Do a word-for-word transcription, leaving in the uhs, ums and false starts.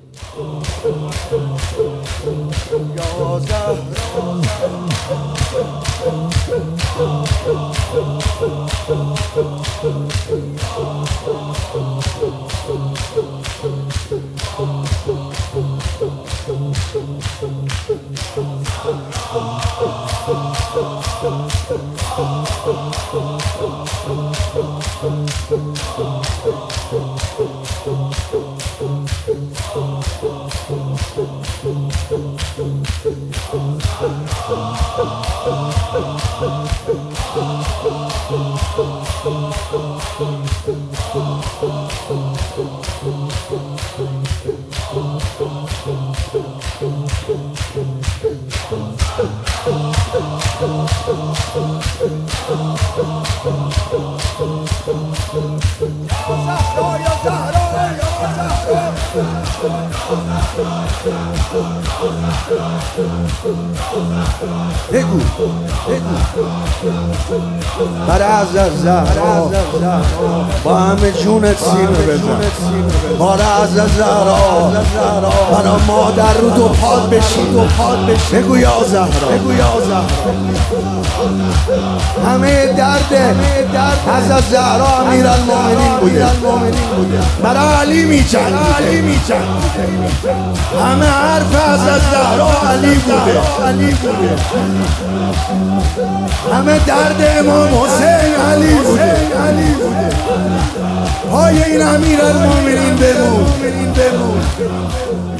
یا زهرا بگو بگو برای از زهرا با همه جونت سینه بزن برای از زهرا برای مادر رو دو پاد بشین بگو یا زهرا بگو یا زهرا همه درد از زهرا امیرالمومنین بوده برای علی میجنگ همه حرف از زهرا علی بوده همه درد امام حسین علی بوده پای این امیرالمومنین بمون